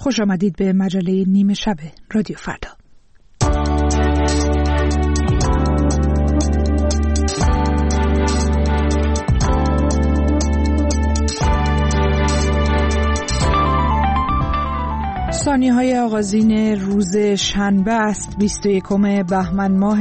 خوش آمدید به مجله نیمه شب رادیو فردا. ثانیه‌های آغازین روز شنبه است 21 بهمن ماه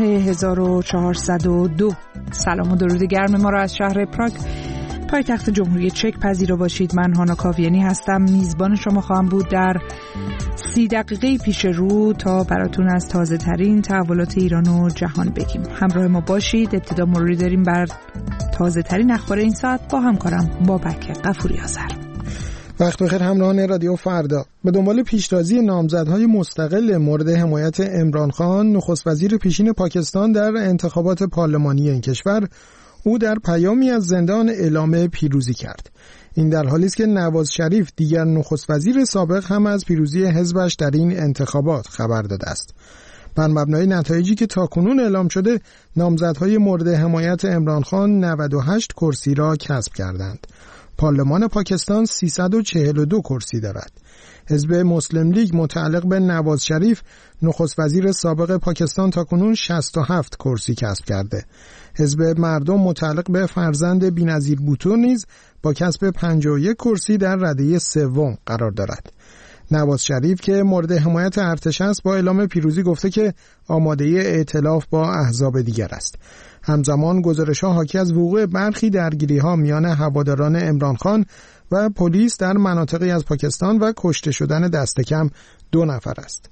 1402. سلام و درود گرم ما را از شهر پراگ پایتخت جمهوری چک پذیرا باشید. من هانا کاویانی هستم، میزبان شما خواهم بود در 30 دقیقه پیش رو تا براتون از تازه ترین تحولات ایران و جهان بگیم. همراه ما باشید. ابتدا مروری داریم بر تازه ترین اخبار این ساعت با همکارم بابک غفوری آذر. وقت بخیر همراهان رادیو فردا. به دنبال پیشتازی نامزدهای مستقل مورد حمایت عمران خان، نخست وزیر پیشین پاکستان در انتخابات پارلمانی این کشور، او در پیامی از زندان اعلام پیروزی کرد. این در حالی است که نواز شریف، دیگر نخست وزیر سابق، هم از پیروزی حزبش در این انتخابات خبر داده است. بر مبنای نتایجی که تاکنون اعلام شده، نامزدهای مورد حمایت عمران خان 98 کرسی را کسب کردند. پارلمان پاکستان 342 کرسی دارد. حزب مسلم لیگ متعلق به نواز شریف، نخست وزیر سابق پاکستان، تاکنون 67 کرسی کسب کرده. حزب مردم متعلق به فرزند بی‌نظیر بوتو نیز با کسب 51 کرسی در رده سوم قرار دارد. نواز شریف که مورد حمایت ارتش است، با اعلام پیروزی گفته که آماده ائتلاف با احزاب دیگر است. همزمان گزارش‌ها حاکی از وقوع برخی درگیری‌ها میان هواداران عمران خان و پلیس در مناطقی از پاکستان و کشته شدن دست کم 2 نفر است.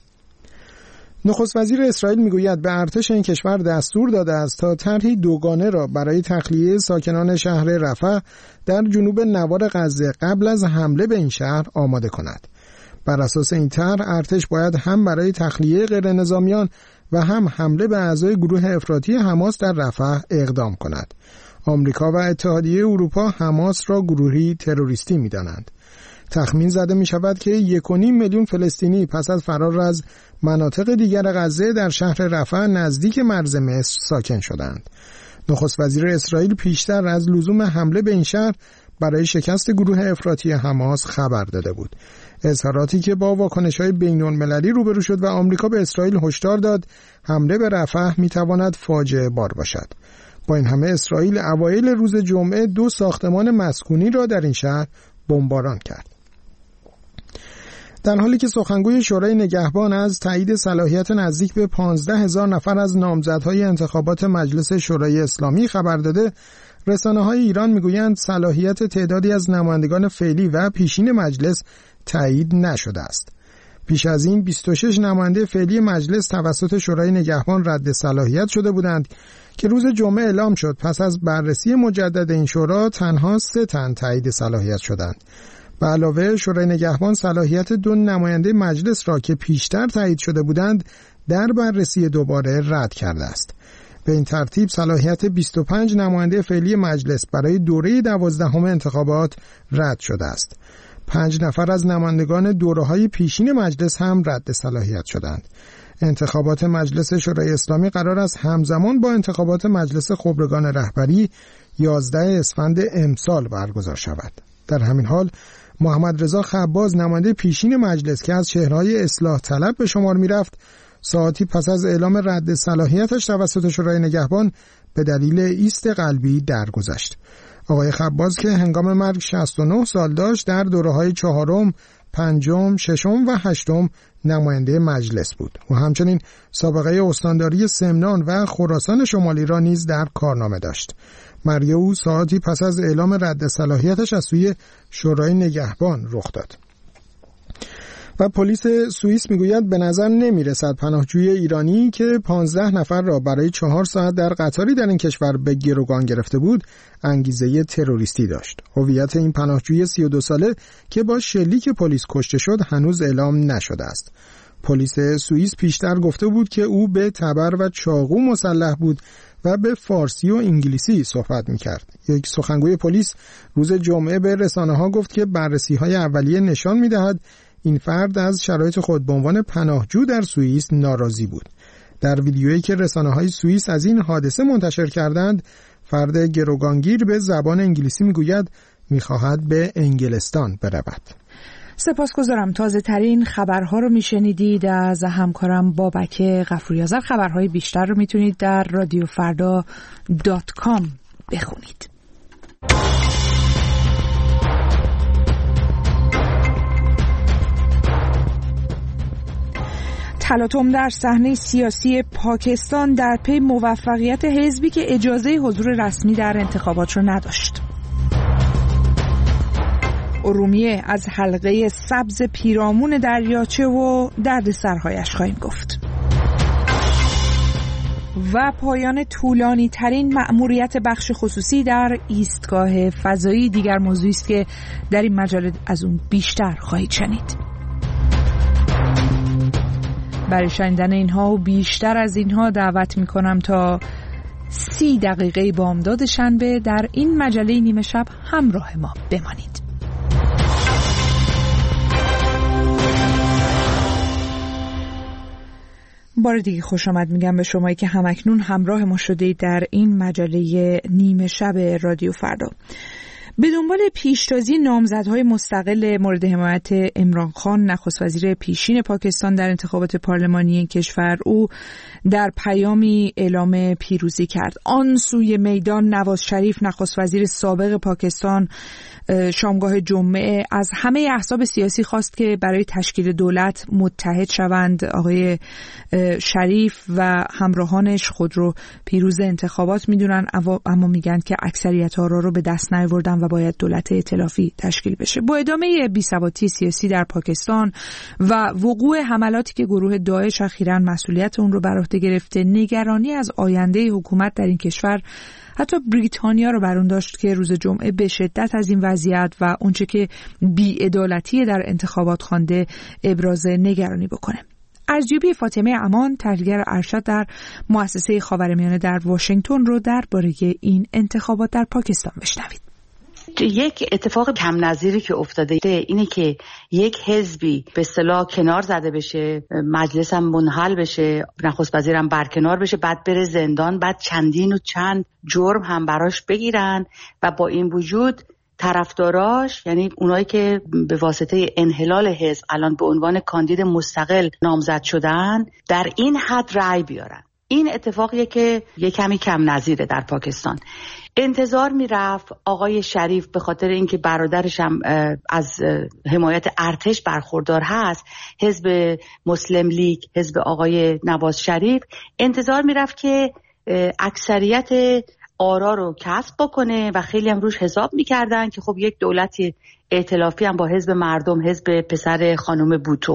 نخست وزیر اسرائیل میگوید به ارتش این کشور دستور داده است تا طرحی دوگانه را برای تخلیه ساکنان شهر رفح در جنوب نوار غزه قبل از حمله به این شهر آماده کند. بر اساس این طرح ارتش باید هم برای تخلیه غیر نظامیان و هم حمله به اعضای گروه افراطی حماس در رفح اقدام کند. آمریکا و اتحادیه اروپا حماس را گروهی تروریستی می‌دانند. تخمین زده می‌شود که 1.5 میلیون فلسطینی پس از فرار از مناطق دیگر غزه در شهر رفح نزدیک مرز مصر ساکن شدند. نخست وزیر اسرائیل پیشتر از لزوم حمله به این شهر برای شکست گروه افراطی حماس خبر داده بود. اظهاراتی که با واکنش‌های بین‌المللی روبرو شد و آمریکا به اسرائیل هشدار داد حمله به رفح می‌تواند فاجعه بار باشد. با این همه اسرائیل اوایل روز جمعه 2 ساختمان مسکونی را در این شهر بمباران کرد. در حالی که سخنگوی شورای نگهبان از تایید صلاحیت نزدیک به 15,000 نفر از نامزدهای انتخابات مجلس شورای اسلامی خبر داده، رسانه‌های ایران میگویند صلاحیت تعدادی از نمایندگان فعلی و پیشین مجلس تایید نشده است. پیش از این 26 نماینده فعلی مجلس توسط شورای نگهبان رد صلاحیت شده بودند که روز جمعه اعلام شد پس از بررسی مجدد این شورا تنها 3 تن تایید صلاحیت شدند. به علاوه شورای نگهبان صلاحیت 2 نماینده مجلس را که پیشتر تایید شده بودند در بررسی دوباره رد کرده است. به این ترتیب صلاحیت 25 نماینده فعلی مجلس برای دوره 12 انتخابات رد شده است. 5 نفر از نمایندگان دوره‌های پیشین مجلس هم رد صلاحیت شدند. انتخابات مجلس شورای اسلامی قرار است همزمان با انتخابات مجلس خبرگان رهبری 11 اسفند امسال برگزار شود. در همین حال محمد رضا خباز، نماینده پیشین مجلس که از چهره‌های اصلاح طلب به شمار می‌رفت، ساعتی پس از اعلام رد صلاحیتش توسط شورای نگهبان به دلیل ایست قلبی درگذشت. آقای خباز که هنگام مرگ 69 سال داشت، در دوره‌های 4م، 5م، 6م و 8م نماینده مجلس بود. و همچنین سابقه استانداری سمنان و خراسان شمالی را نیز در کارنامه داشت. مرگ او ساعتی پس از اعلام رد صلاحیتش از سوی شورای نگهبان رخ داد. و پلیس سوئیس میگوید به نظر نمیرسد پناهجوی ایرانی که 15 نفر را برای 4 ساعت در قطاری در این کشور به گروگان گرفته بود انگیزه تروریستی داشت. هویت این پناهجوی 32 ساله که با شلیک پلیس کشته شد هنوز اعلام نشده است. پلیس سوئیس پیشتر گفته بود که او به تبر و چاقو مسلح بود و به فارسی و انگلیسی صحبت می‌کرد. یک سخنگوی پلیس روز جمعه به رسانه‌ها گفت که بررسی‌های اولیه نشان می‌دهد این فرد از شرایط خود به عنوان پناهجو در سوئیس ناراضی بود. در ویدیویی که رسانه‌های سوئیس از این حادثه منتشر کردند، فرد گروگانگیر به زبان انگلیسی میگوید میخواهد به انگلستان برود. سپاسگزارم. تازه ترین خبرها رو میشنیدید از همکارم بابک غفوری‌آذر. خبرهای بیشتر رو میتونید در radiofrda.com بخونید. تلاطم در صحنه سیاسی پاکستان در پی موفقیت حزبی که اجازه حضور رسمی در انتخابات را نداشت. ارومیه از حلقه سبز پیرامون دریاچه و دردسرهایش خواهیم گفت. و پایان طولانی ترین مأموریت بخش خصوصی در ایستگاه فضایی دیگر موضوعی است که در این مجله از اون بیشتر خواهید شنید. برای شنیدن اینها و بیشتر از اینها دعوت میکنم تا 30 دقیقه بامداد شنبه در این مجله نیمه شب همراه ما بمانید. بار دیگه خوش آمد میگم به شمایی که همکنون همراه ما شده در این مجله نیمه شب رادیو فردا. به دنبال پیشتازی نامزدهای مستقل مورد حمایت عمران خان نخست وزیر پیشین پاکستان در انتخابات پارلمانی این کشور، او در پیامی اعلام پیروزی کرد. آن سوی میدان نواز شریف نخست وزیر سابق پاکستان شامگاه جمعه از همه احزاب سیاسی خواست که برای تشکیل دولت متحد شوند. آقای شریف و همراهانش خود رو پیروز انتخابات میدونن، اما میگن که اکثریت آرا رو به دست نیاوردن و باید دولت ائتلافی تشکیل بشه. با ادامه بی‌ثباتی سیاسی در پاکستان و وقوع حملاتی که گروه داعش اخیراً مسئولیت اون رو بر عهده گرفته، نگرانی از آینده حکومت در این کشور حتی بریتانیا رو بر اون داشت که روز جمعه به شدت از این وضعیت و اونچه که بی‌عدالتی در انتخابات خوانده ابراز نگرانی بکنه. ارزیابی فاطمه امان، تحلیلگر ارشد در مؤسسه خاورمیانه در واشنگتن رو درباره این انتخابات در پاکستان بشنوید. یک اتفاق کم نظیری که افتاده اینه که یک حزبی به اصطلاح کنار زده بشه، مجلس هم منحل بشه، نخست وزیرم برکنار بشه، بعد بره زندان، بعد چندین و چند جرم هم براش بگیرن و با این وجود طرفداراش، یعنی اونایی که به واسطه انحلال حزب الان به عنوان کاندید مستقل نامزد شدن، در این حد رأی بیارن. این اتفاقیه که یک کمی کم نظیره در پاکستان. انتظار میرفت آقای شریف به خاطر اینکه برادرش هم از حمایت ارتش برخوردار هست، حزب مسلم لیگ، حزب آقای نواز شریف، انتظار میرفت که اکثریت آرا رو کسب بکنه و خیلی هم روش حساب میکردن که خب یک دولت ائتلافی هم با حزب مردم، حزب پسر خانم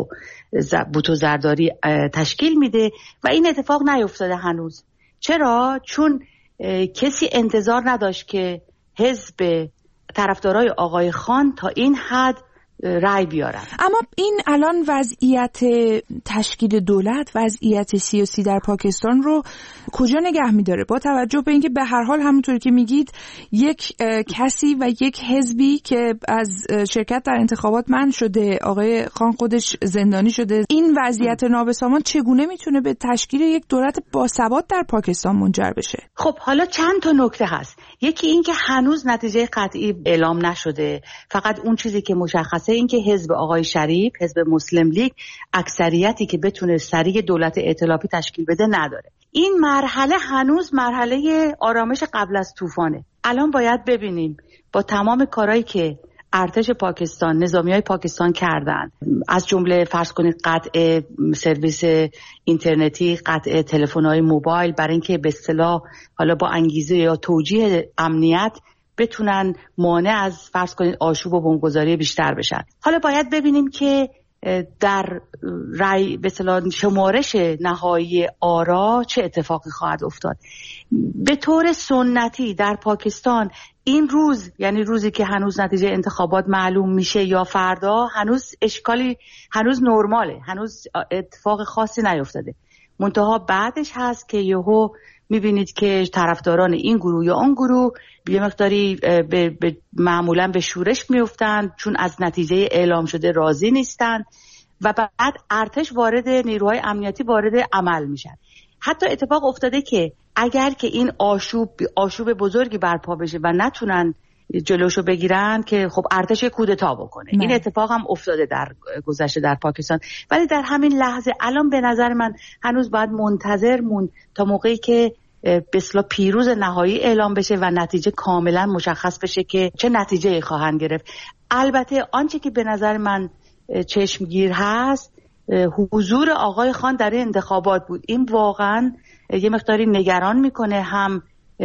بوتو زرداری تشکیل میده و این اتفاق نیفتاده هنوز. چرا؟ چون کسی انتظار نداشت که حزب طرفدارای آقای خان تا این حد رای بیارن. اما این الان وضعیت تشکیل دولت، وضعیت سیاسی در پاکستان رو کجا نگه می‌داره؟ با توجه به اینکه به هر حال همونطوری که میگید یک کسی و یک حزبی که از شرکت در انتخابات منع شده، آقای خان خودش زندانی شده، این وضعیت نابسامان چگونه میتونه به تشکیل یک دولت باثبات در پاکستان منجر بشه؟ خب حالا چند تا نکته هست. یکی این که هنوز نتیجه قطعی اعلام نشده، فقط اون چیزی که مشخصه این که حزب آقای شریف، حزب مسلم لیگ، اکثریتی که بتونه سریع دولت ائتلافی تشکیل بده نداره. این مرحله هنوز مرحله آرامش قبل از طوفانه. الان باید ببینیم با تمام کارهایی که ارتش پاکستان، نظامیای پاکستان کردن، از جمله فرض کنید قطع سرویس اینترنتی، قطع تلفن‌های موبایل، برای اینکه به اصطلاح حالا با انگیزه یا توجیه امنیت بتونن مانع از فرض کنید آشوب و بمبگذاری بیشتر بشن. حالا باید ببینیم که در رأی به اصطلاح شمارش نهایی آرا چه اتفاقی خواهد افتاد. به طور سنتی در پاکستان این روز، یعنی روزی که هنوز نتیجه انتخابات معلوم میشه یا فردا، هنوز اشکالی، هنوز نرماله، هنوز اتفاق خاصی نیفتاده. منتها بعدش هست که یهو میبینید که طرفداران این گروه یا اون گروه یه مقداری معمولا به شورش میفتن، چون از نتیجه اعلام شده راضی نیستن و بعد ارتش وارد، نیروهای امنیتی وارد عمل میشن. حتی اتفاق افتاده که اگر که این آشوب بزرگی برپا بشه و نتونن جلوشو بگیرن که خب ارتش کودتا بکنه. این اتفاق هم افتاده در گذشته در پاکستان، ولی در همین لحظه الان به نظر من هنوز باید منتظر مون تا موقعی که به اصطلاح پیروز نهایی اعلام بشه و نتیجه کاملا مشخص بشه که چه نتیجه‌ای خواهند گرفت. البته آنچه که به نظر من چشمگیر هست حضور آقای خان در این انتخابات بود. این واقعا یه مقداری نگران میکنه هم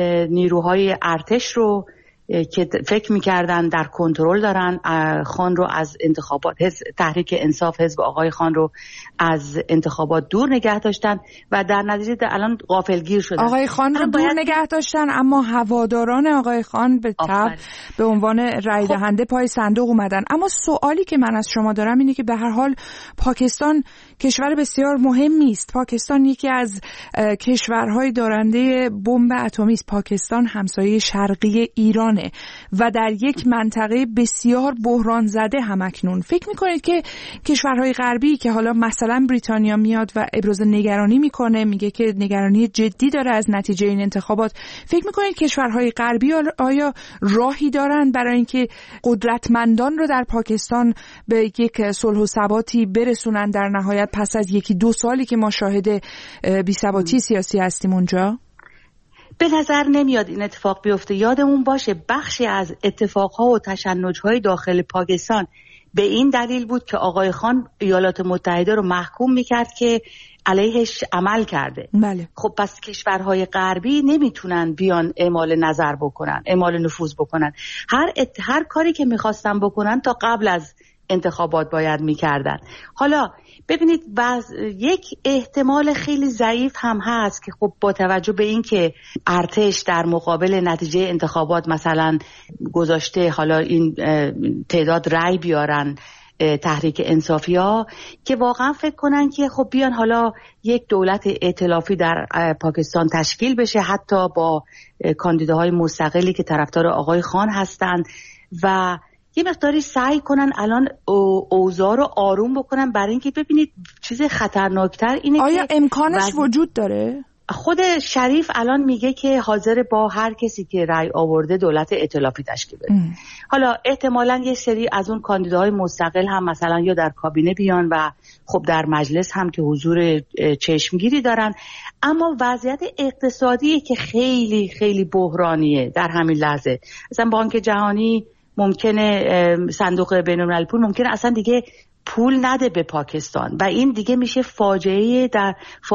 نیروهای ارتش رو که فکر میکردن در کنترل دارن خان رو از انتخابات، تحریک انصاف حزب آقای خان رو از انتخابات دور نگه داشتن و در نتیجه الان غافلگیر شدن. آقای خان رو دور نگه داشتن، اما هواداران آقای خان به تبع به عنوان رای دهنده پای صندوق اومدن. اما سوالی که من از شما دارم اینه که به هر حال پاکستان کشور بسیار مهمی است. پاکستان یکی از کشورهای دارنده بمب اتمی است. پاکستان همسایه شرقی ایرانه و در یک منطقه بسیار بحران زده همکنون. فکر میکنید که کشورهای غربی که حالا مثلا بریتانیا میاد و ابراز نگرانی میکنه، میگه که نگرانی جدی داره از نتیجه این انتخابات، فکر میکنید کشورهای غربی آیا راهی دارن برای اینکه قدرتمندان رو در پاکستان به یک صلح و ثباتی برسونن در نهایت پس از 1-2 سالی که ما شاهد بی‌ثباتی سیاسی هستیم اونجا؟ به نظر نمیاد این اتفاق بیفته. یادمون باشه بخشی از اتفاقها و تشنج‌های داخل پاکستان به این دلیل بود که آقای خان ایالات متحده رو محکوم میکرد که علیهش عمل کرده. بله. خب پس کشورهای غربی نمیتونن بیان اعمال نظر بکنن، اعمال نفوذ بکنن. هر کاری که میخواستن بکنن تا قبل از انتخابات باید میکردن. حالا ببینید یک احتمال خیلی ضعیف هم هست که خب با توجه به این که ارتش در مقابل نتیجه انتخابات مثلا گذاشته حالا این تعداد رأی بیارن تحریک انصافی‌ها، که واقعا فکر کنن که خب بیان حالا یک دولت ائتلافی در پاکستان تشکیل بشه، حتی با کاندیداهای مستقلی که طرفدار آقای خان هستند و یه مقداری سعی کنن الان اوضاع رو آروم بکنن، برای اینکه ببینید چیز خطرناکتر اینه. آیا امکانش وجود داره؟ خود شریف الان میگه که حاضر با هر کسی که رأی آورده دولت ائتلافی تشکیل بده. حالا احتمالاً یه سری از اون کاندیداهای مستقل هم مثلا یا در کابینه بیان و خب در مجلس هم که حضور چشمگیری دارن. اما وضعیت اقتصادی که خیلی خیلی بحرانیه در همین لحظه. مثلا بانک جهانی ممکنه، صندوق بین‌المللی پول ممکنه اصلا دیگه پول نده به پاکستان و این دیگه میشه فاجعه در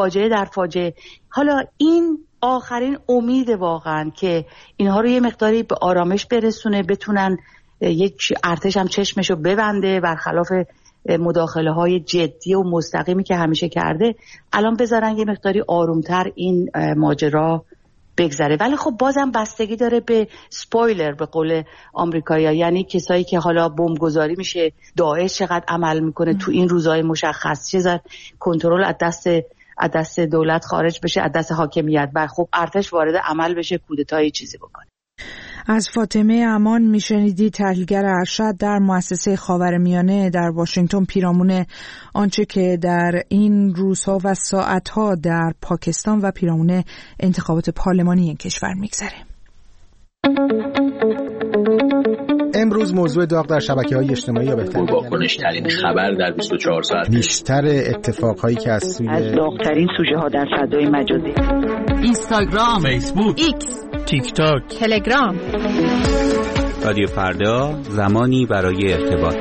فاجعه. حالا این آخرین امید واقعا که اینها رو یه مقداری به آرامش برسونه، بتونن یک ارتش هم چشمشو ببنده برخلاف مداخله های جدی و مستقیمی که همیشه کرده، الان بذارن یه مقداری آرومتر این ماجرا بگذره. ولی خب بازم بستگی داره به سپویلر، به قول آمریکایی‌ها، یعنی کسایی که حالا بمبگذاری میشه، داعش چقدر عمل میکنه تو این روزهای مشخص، چقدر کنترل از دست دولت خارج بشه، از دست حاکمیت، و خب ارتش وارد عمل بشه، کودتای چیزی بکنه. از فاطمه امان میشنیدی، تحلیلگر ارشد در مؤسسه خاورمیانه در واشنگتن، پیرامون آنچه که در این روزها و ساعتها در پاکستان و پیرامون انتخابات پارلمانی این کشور میگذره. امروز موضوع داغ در شبکه‌های اجتماعی یا بهتر واکنش‌ترین خبر در 24 ساعت، بیشتر اتفاقهایی که از داغ‌ترین سوژه‌ها در فضای مجازی، اینستاگرام، فیسبوک، ایکس، تیک تاک، تلگرام. رادیو فردا، زمانی برای ارتباط.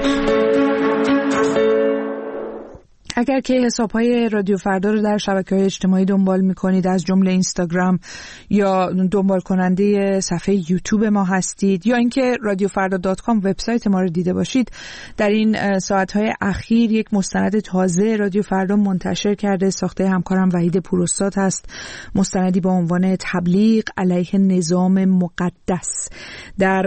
اگر که حساب‌های رادیو فردا رو در شبکه‌های اجتماعی دنبال می‌کنید، از جمله اینستاگرام، یا دنبال کننده صفحه یوتیوب ما هستید، یا اینکه radiofrda.com وبسایت ما رو دیده باشید، در این ساعت‌های اخیر یک مستند تازه رادیو فردا منتشر کرده. ساخته همکارم وحید پوراستاد هست. مستندی با عنوان تبلیغ علیه نظام مقدس. در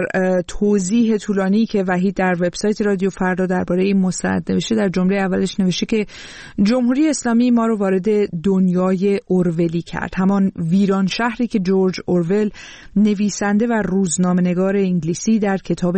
توضیح طولانی که وحید در وبسایت رادیو فردا درباره این مستند نوشته، در جمله اولش نوشته که جمهوری اسلامی ما رو وارد دنیای اورولی کرد، همان ویران شهری که جورج اورول نویسنده و روزنامه‌نگار انگلیسی در کتاب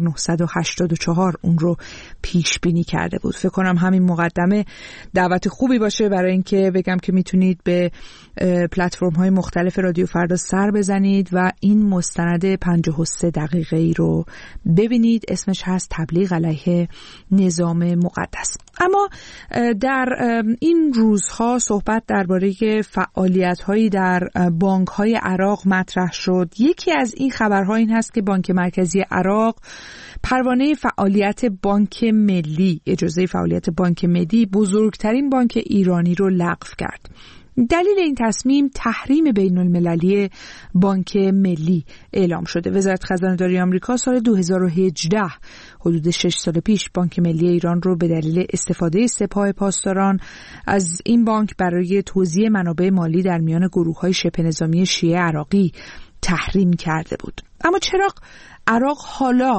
1984 اون رو پیش بینی کرده بود. فکر کنم همین مقدمه دعوت خوبی باشه برای اینکه بگم که میتونید به پلتفرم‌های مختلف رادیو فردا سر بزنید و این مستند 53 دقیقه‌ای رو ببینید. اسمش هست تبلیغ علیه نظام مقدس. اما در این روزها صحبت درباره فعالیت‌هایی در بانک‌های عراق مطرح شد. یکی از این خبرها این هست که بانک مرکزی عراق پروانه فعالیت بانک ملی، اجازه فعالیت بانک ملی، بزرگترین بانک ایرانی رو لغو کرد. دلیل این تصمیم تحریم بین المللی بانک ملی اعلام شده. وزارت خزانه‌داری آمریکا سال 2018 حدود 6 سال پیش بانک ملی ایران رو به دلیل استفاده سپاه پاسداران از این بانک برای توزیع منابع مالی در میان گروه‌های شبه نظامی شیعه عراقی تحریم کرده بود. اما چرا عراق حالا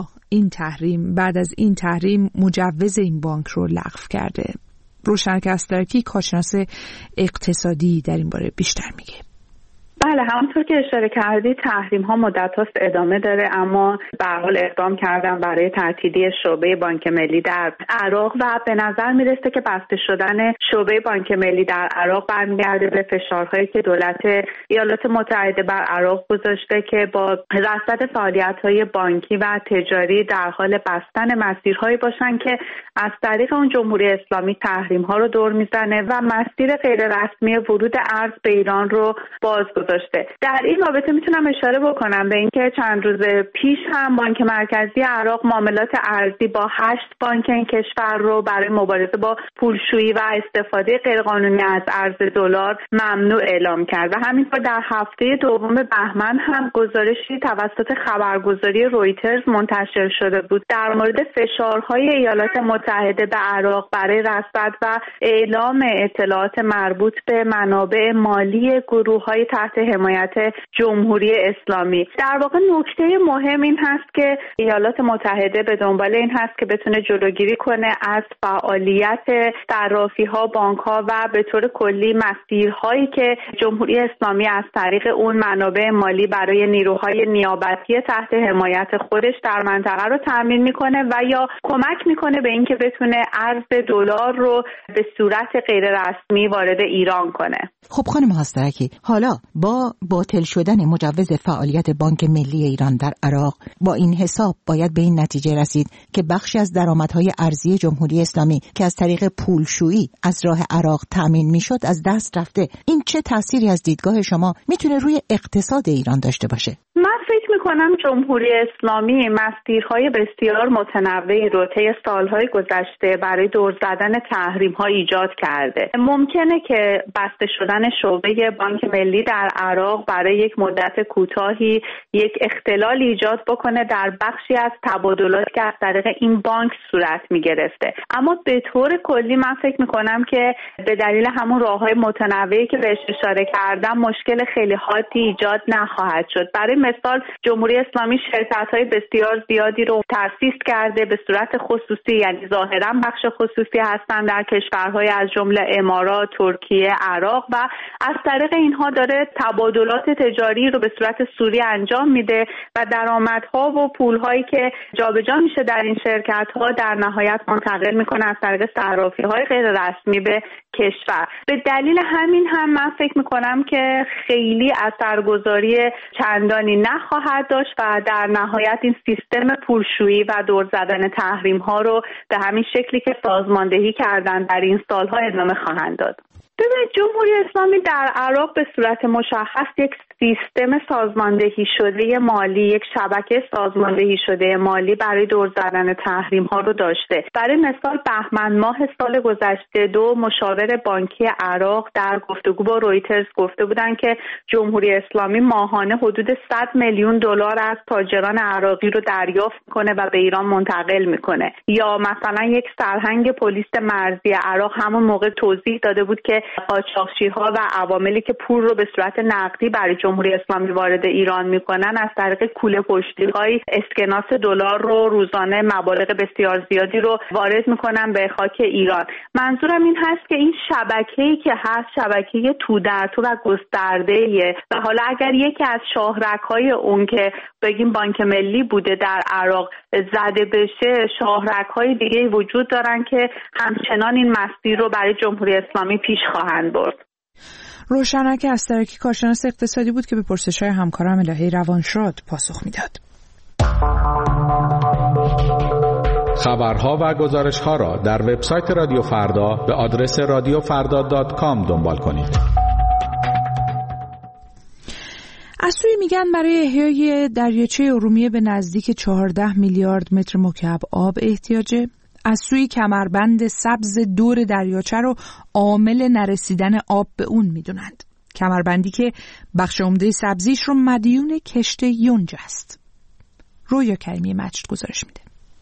بعد از این تحریم مجوز این بانک رو لغو کرده؟ روشن کسترکی کارشناس اقتصادی در این باره بیشتر میگه. بله، همونطور که اشاره کردی تحریم ها مدت هاست ادامه داره، اما به هر حال اقدام کردن برای تعطیلی شعبه بانک ملی در عراق و به نظر میرسه که بسته شدن شعبه بانک ملی در عراق برمیگرده به فشارهایی که دولت ایالات متحده بر عراق گذاشته که با رصد فعالیت‌های بانکی و تجاری در حال بستن مسیرهایی باشن که از طریق اون جمهوری اسلامی تحریم ها رو دور میزنه و مسیر غیر رسمی ورود ارز به ایران رو باز گذاشته. در این رابطه میتونم اشاره بکنم به اینکه چند روز پیش هم بانک مرکزی عراق معاملات ارزی با 8 بانک این کشور رو برای مبارزه با پولشویی و استفاده غیرقانونی از ارز دلار ممنوع اعلام کرد و همینطور در هفته دوم بهمن هم گزارشی توسط خبرگزاری رویترز منتشر شده بود در مورد فشارهای ایالات متحده به عراق برای رصد و اعلام اطلاعات مربوط به منابع مالی گروه‌های تحت حمایت جمهوری اسلامی. در واقع نکته مهم این هست که ایالات متحده به دنبال این هست که بتونه جلوگیری کنه از فعالیت صرافی‌ها، بانک‌ها و به طور کلی مسیرهایی که جمهوری اسلامی از طریق اون منابع مالی برای نیروهای نیابتی تحت حمایت خودش در منطقه رو تامین میکنه و یا کمک میکنه به اینکه بتونه ارز دلار رو به صورت غیر رسمی وارد ایران کنه. خب خانم هاسترکی، حالا با باطل شدن مجوز فعالیت بانک ملی ایران در عراق با این حساب باید به این نتیجه رسید که بخشی از درآمدهای ارزی جمهوری اسلامی که از طریق پولشویی از راه عراق تامین میشد از دست رفته. این چه تأثیری از دیدگاه شما میتونه روی اقتصاد ایران داشته باشه؟ من فکر میکنم جمهوری اسلامی مسیرهای بسیار متنوعی رو طی سالهای گذشته برای دور زدن تحریم‌ها ایجاد کرده. ممکنه که بسته شدن شعبه بانک ملی در عراق برای یک مدت کوتاهی یک اختلال ایجاد بکنه در بخشی از تبادلاتی که از طریق این بانک صورت میگرفته، اما به طور کلی من فکر میکنم که به دلیل همون راههای متنوعی که بهش اشاره کردم مشکل خیلی حادی ایجاد نخواهد شد. برای مثال جمهوری اسلامی شرکت‌های بسیار زیادی رو تأسیس کرده به صورت خصوصی، یعنی ظاهراً بخش خصوصی هستن در کشورهای از جمله امارات، ترکیه، عراق و از طریق اینها داره تبادلات تجاری رو به صورت سوری انجام میده و درآمدها و پولهایی که جابجا میشه در این شرکت‌ها در نهایت منتقل میکنه از طریق صرافی‌های غیر رسمی به کشور. به دلیل همین هم من فکر میکنم که خیلی اثرگذاری چندانی نخواهد داشت و در نهایت این سیستم پولشویی و دور زدن تحریم‌ها رو به همین شکلی که سازماندهی کردن در این سالها ادامه خواهند داد. ببینید جمهوری اسلامی در عراق به صورت مشخص یک سیستم سازماندهی شده مالی، یک شبکه سازماندهی شده مالی برای دور زدن تحریم ها رو داشته. برای مثال بهمن ماه سال گذشته 2 مشاور بانکی عراق در گفتگو با رویترز گفته بودند که جمهوری اسلامی ماهانه حدود 100 میلیون دلار از تاجران عراقی رو دریافت میکنه و به ایران منتقل میکنه. یا مثلا یک سرهنگ پلیس مرزی عراق همون موقع توضیح داده بود که قاچاقچی‌ها و عواملی که پول رو به صورت نقدی برای جمهوری اسلامی وارد ایران میکنن از طریق کوله پشتی‌های اسکناس دلار رو روزانه مبالغ بسیار زیادی رو وارد میکنن به خاک ایران. منظورم این هست که این شبکه‌ای که هست شبکه تو در تو و گسترده‌ایه و حالا اگر یکی از شاهرگ‌های اون که بگیم بانک ملی بوده در عراق زده بشه، شاهرگ‌های دیگه وجود دارن که همچنان این مسیر رو برای جمهوری اسلامی پیش خواهند برد. روشنک استرکی کارشناس اقتصادی بود که به پرسش‌های همکارم الهی روانشاد پاسخ میداد. خبرها و گزارش‌ها را در وبسایت رادیو فردا به آدرس radiofarda.com دنبال کنید. از سوی میگن برای احیای دریاچه ارومیه به نزدیک 14 میلیارد متر مکعب آب احتیاجه. از سوی کمربند سبز دور دریاچه رو عامل نرسیدن آب به اون میدونند. کمربندی که بخش عمده سبزیش رو مدیون کشت یونج است. رویا کریمی مجد گزارش میده.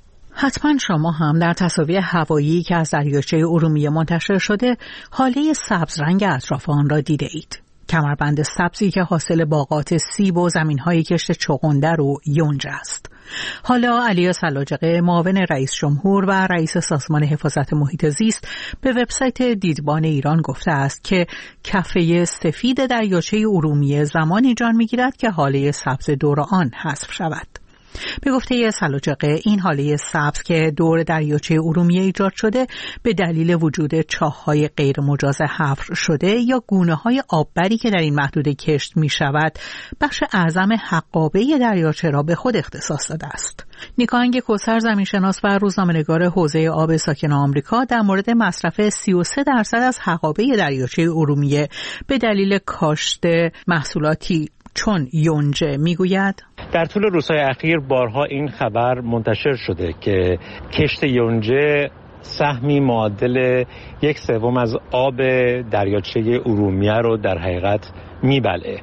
حتما شما هم در تصاویر هوایی که از دریاچه ارومیه منتشر شده حاله سبز رنگ اطراف آن را دیده اید. کمربند سبزی که حاصل باغات سیب و زمین‌های کشت چغندر و یونج است. حالا علی سلاجقه معاون رئیس جمهور و رئیس سازمان حفاظت محیط زیست به وبسایت دیدبان ایران گفته است که کفه سفید دریاچه ارومیه زمانی جان می‌گیرد که حاله سبز دور آن حذف شود. به گفته سلاجقه این حاله سبز که دور دریاچه ارومیه ایجاد شده به دلیل وجود چاه‌های غیر مجاز حفر شده یا گونه‌های آببری که در این محدوده کشت می‌شود بخش اعظم حقابه دریاچه را به خود اختصاص داده است. نیکاهنگ کوثر زمینشناس و روزنامه‌نگار حوزه آب ساکن آمریکا در مورد مصرف 33% از حقابه دریاچه ارومیه به دلیل کاشت محصولاتی چون یونجه میگوید در طول روزهای اخیر بارها این خبر منتشر شده که کشت یونجه سهمی معادل 1/3 از آب دریاچه ارومیه رو در حقیقت میبلعه.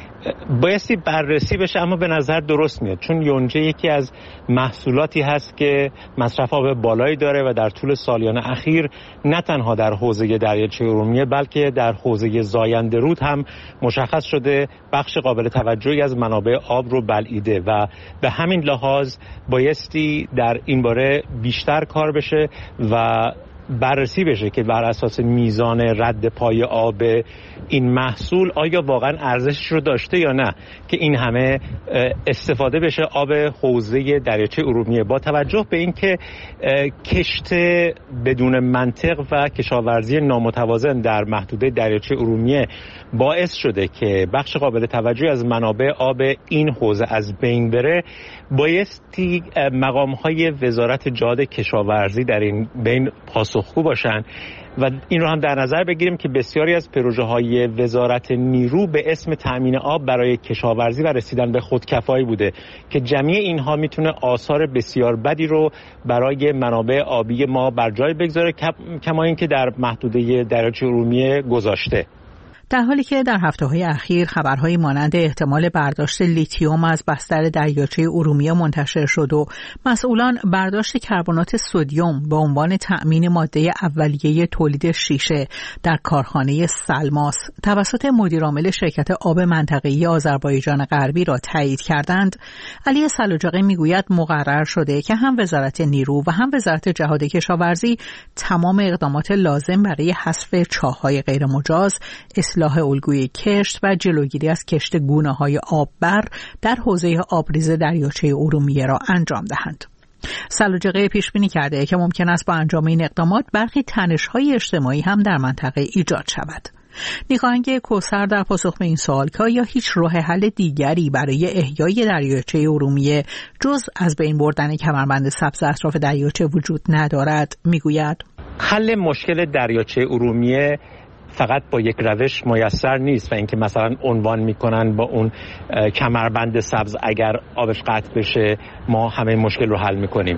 بایستی بررسی بشه، اما به نظر درست میاد چون یونجه یکی از محصولاتی هست که مصرف آب بالایی داره و در طول سالیان اخیر نه تنها در حوزه دریاچه ارومیه بلکه در حوزه زاینده رود هم مشخص شده بخش قابل توجهی از منابع آب رو بلعیده و به همین لحاظ بایستی در این باره بیشتر کار بشه و بررسی بشه که بر اساس میزان رد پای آب این محصول آیا واقعا ارزشش رو داشته یا نه که این همه استفاده بشه آب حوزه دریاچه ارومیه، با توجه به اینکه کشت بدون منطق و کشاورزی نامتوازن در محدوده دریاچه ارومیه باعث شده که بخش قابل توجهی از منابع آب این حوزه از بین بره. بایستی مقام‌های وزارت جهاد کشاورزی در این بین پاسخگو باشن و این رو هم در نظر بگیریم که بسیاری از پروژه‌های وزارت نیرو به اسم تأمین آب برای کشاورزی و رسیدن به خودکفایی بوده که جمعی اینها میتونه آثار بسیار بدی رو برای منابع آبی ما بر جای بگذاره، کما اینکه در محدوده دریاچه ارومیه گذاشته. در حالی که در هفته‌های اخیر خبرهای مانند احتمال برداشت لیتیوم از بستر دریاچه ارومیه منتشر شد و مسئولان برداشت کربنات سدیم به عنوان تأمین ماده اولیه تولید شیشه در کارخانه سلماس توسط مدیرعامل شرکت آب منطقه‌ای آذربایجان غربی را تایید کردند، علی سلاجقه میگوید مقرر شده که هم وزارت نیرو و هم وزارت جهاد کشاورزی تمام اقدامات لازم برای حذف چاه‌های غیرمجاز، اصلاح الگوی کشت و جلوگیری از کشت گونه‌های آببر در حوزه آبریز دریاچه ارومیه را انجام دهند. سلاجقه پیش بینی کرده که ممکن است با انجام این اقدامات برخی تنش‌های اجتماعی هم در منطقه ایجاد شود. نیکاهنگ کوثر در پاسخ به این سوال که آیا هیچ راه حل دیگری برای احیای دریاچه ارومیه جز از بین بردن کمربند سبز اطراف دریاچه وجود ندارد میگوید حل مشکل دریاچه ارومیه فقط با یک روش میسر نیست و اینکه مثلا عنوان میکنن با اون کمربند سبز اگر آبش قطع بشه ما همه مشکل رو حل میکنیم.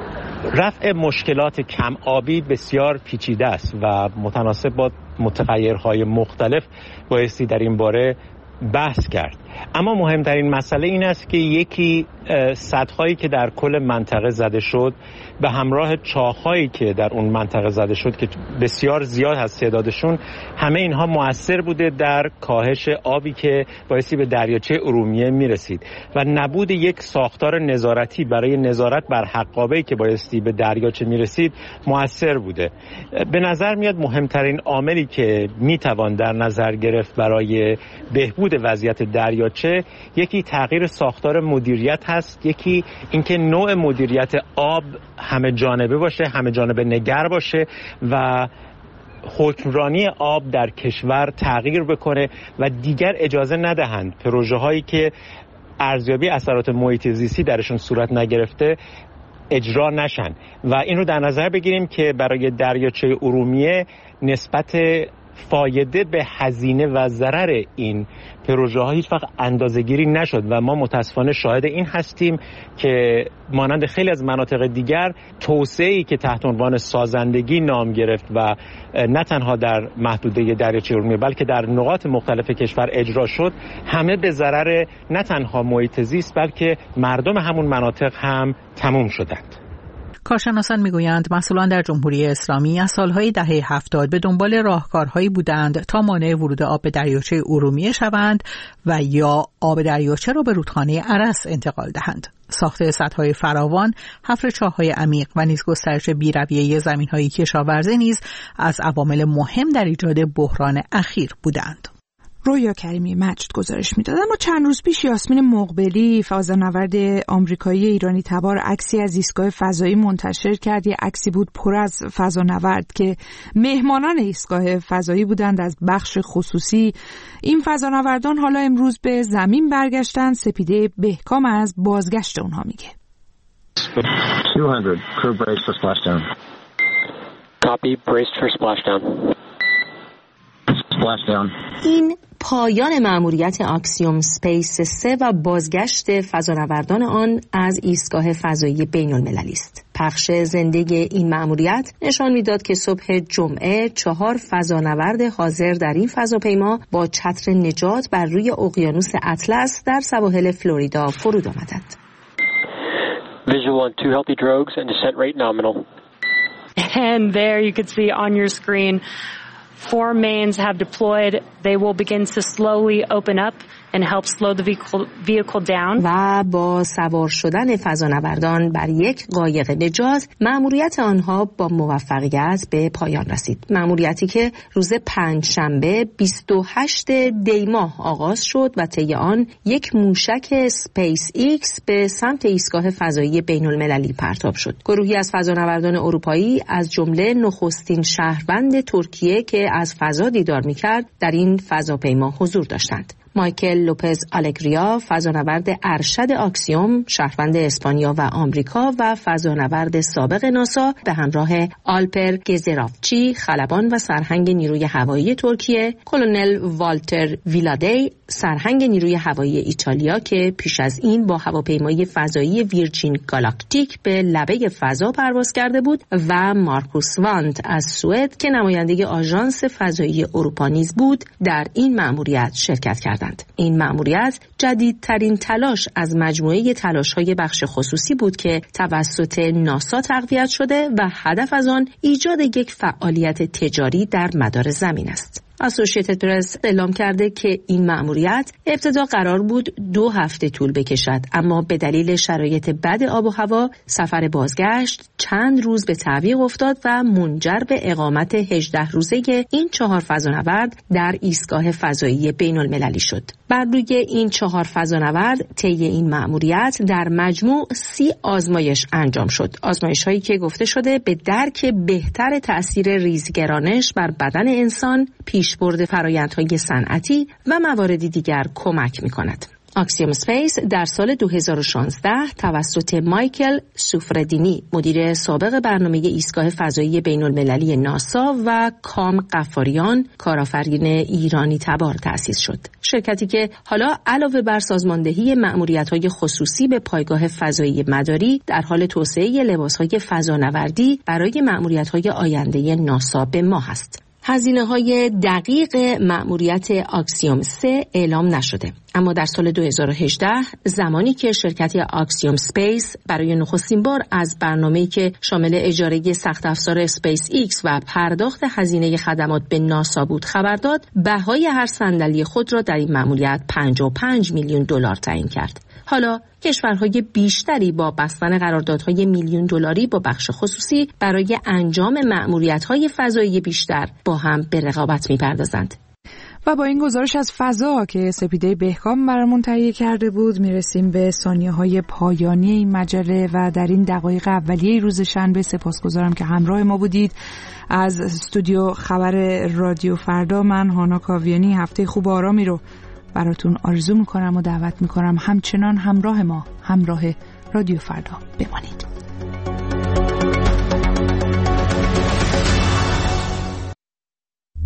رفع مشکلات کم آبی بسیار پیچیده است و متناسب با متغیرهای مختلف بایستی در این باره بحث کرد. اما مهمترین مسئله این است که یکی سدهایی که در کل منطقه زده شد به همراه چاه‌هایی که در اون منطقه زده شد که بسیار زیاد هست تعدادشون، همه اینها مؤثر بوده در کاهش آبی که بایستی به دریاچه ارومیه میرسید و نبود یک ساختار نظارتی برای نظارت بر حقابه‌ای که بایستی به دریاچه میرسید مؤثر بوده. به نظر میاد مهمترین عاملی که میتوان در نظر گرفت برای بهبود وضعیت دریاچه یکی تغییر ساختار مدیریت هست، یکی اینکه نوع مدیریت آب همه جانبه باشه، همه جانبه نگر باشه و حکمرانی آب در کشور تغییر بکنه و دیگر اجازه ندهند پروژه هایی که ارزیابی اثرات محیط زیستی درشون صورت نگرفته اجرا نشن. و این رو در نظر بگیریم که برای دریاچه ارومیه نسبت فایده به هزینه و ضرر این پروژه ها هیچ وقت اندازه‌گیری نشد و ما متاسفانه شاهد این هستیم که مانند خیلی از مناطق دیگر توسعه‌ای که تحت عنوان سازندگی نام گرفت و نه تنها در محدوده دریاچه ارومیه بلکه در نقاط مختلف کشور اجرا شد، همه به ضرر نه تنها محیط زیست بلکه مردم همون مناطق هم تموم شدند. کارشناسان میگویند مسئولان در جمهوری اسلامی از سالهای دهه 70 به دنبال راهکارهایی بودند تا مانع ورود آب به دریاچه ارومیه شوند و یا آب دریاچه را به رودخانه ارس انتقال دهند. ساخت سدهای فراوان، حفر چاه‌های عمیق و نیز گسترش بی‌رویه زمین‌های کشاورزی نیز از عوامل مهم در ایجاد بحران اخیر بودند. رویا کریمی مجد گزارش میداد. اما چند روز پیش یاسمین مقبلی، فضانورد آمریکایی ایرانی تبار، عکسی از ایستگاه فضایی منتشر کرد. یه عکسی بود پر از فضانورد که مهمانان ایستگاه فضایی بودند از بخش خصوصی. این فضانوردان حالا امروز به زمین برگشتن. سپیده بهکام از بازگشت اونها میگه. 200 crew brace for splashdown. Copy, braced for splashdown. این پایان مأموریت آکسیوم سپیس 3 و بازگشت فضانوردان آن از ایستگاه فضایی بین‌المللی است. پخش زنده این مأموریت نشان میداد که صبح جمعه 4 فضانورد حاضر در این فضاپیما با چتر نجات بر روی اقیانوس اطلس در سواحل فلوریدا فرود آمدند. Visual on 2 healthy drogues and descent rate nominal. And there you could see on your screen 4 mains have deployed. They will begin to slowly open up and help slow the vehicle down. و با سوار شدن فضانوردان بر یک قایق نجات، مأموریت آنها با موفقیت به پایان رسید. مأموریتی که روز پنجشنبه 28 دی ماه آغاز شد و طی آن یک موشک سپیس ایکس به سمت ایستگاه فضایی بین‌المللی پرتاب شد. گروهی از فضانوردان اروپایی از جمله نخستین شهروند ترکیه که از فضا دیدار می‌کرد در این فضاپیما حضور داشتند. مایکل لوپز آلگریا، فضانورد ارشد آکسیوم، شهروند اسپانیا و آمریکا و فضانورد سابق ناسا، به همراه آلپر گزرافچی، خلبان و سرهنگ نیروی هوایی ترکیه، کلونل والتر ویلادی، سرهنگ نیروی هوایی ایتالیا که پیش از این با هواپیمای فضایی ویرجین گالاکتیک به لبه فضا پرواز کرده بود، و مارکوس وانت از سوئد که نماینده آژانس فضایی اروپا نیز بود، در این مأموریت شرکت کرد. این مأموریت جدیدترین تلاش از مجموعه تلاش‌های بخش خصوصی بود که توسط ناسا تقویت شده و هدف از آن ایجاد یک فعالیت تجاری در مدار زمین است. اسوسییتد پرس اعلام کرده که این مأموریت ابتدا قرار بود 2 هفته طول بکشد، اما به دلیل شرایط بد آب و هوا سفر بازگشت چند روز به تعویق افتاد و منجر به اقامت 18 روزه این 4 فضانورد در ایستگاه فضایی بین‌المللی شد. بر روی این 4 فضانورد طی این مأموریت در مجموع 30 آزمایش انجام شد. آزمایش‌هایی که گفته شده به درک بهتر تأثیر ریزگرانش بر بدن انسان، پیشبرد فرآیندهای صنعتی و مواردی دیگر کمک می‌کند. آکسیوم سپیس در سال 2016 توسط مایکل سوفردینی، مدیر سابق برنامه ایستگاه فضایی بین‌المللی ناسا، و کام قفاریان، کارآفرین ایرانی تبار تأسیس شد. شرکتی که حالا علاوه بر سازماندهی مأموریت‌های خصوصی به پایگاه فضایی مداری، در حال توسعه لباس‌های فضانوردی برای مأموریت‌های آینده ناسا به ماه است. هزینه‌های دقیق مأموریت آکسیوم 3 اعلام نشده، اما در سال 2018 زمانی که شرکت آکسیوم سپیس برای نخستین بار از برنامه‌ای که شامل اجاره سخت افزار اسپیس ایکس و پرداخت هزینه خدمات به ناسا بود خبر داد، بهای هر صندلی خود را در این مأموریت 55 میلیون دلار تعیین کرد. حالا کشورهای بیشتری با بستن قراردادهای میلیون دلاری با بخش خصوصی برای انجام مأموریت‌های فضایی بیشتر با هم به رقابت می‌پردازند. و با این گزارش از فضا که سپیده بهکام برامون تهیه کرده بود میرسیم به ثانیه‌های پایانی این مجله و در این دقایق اولیه روز شنبه سپاسگزارم که همراه ما بودید. از استودیو خبر رادیو فردا من هانا کاویانی هفته خوب و آرامی رو براتون آرزو میکنم و دعوت میکنم همچنان همراه ما، همراه رادیو فردا بمانید.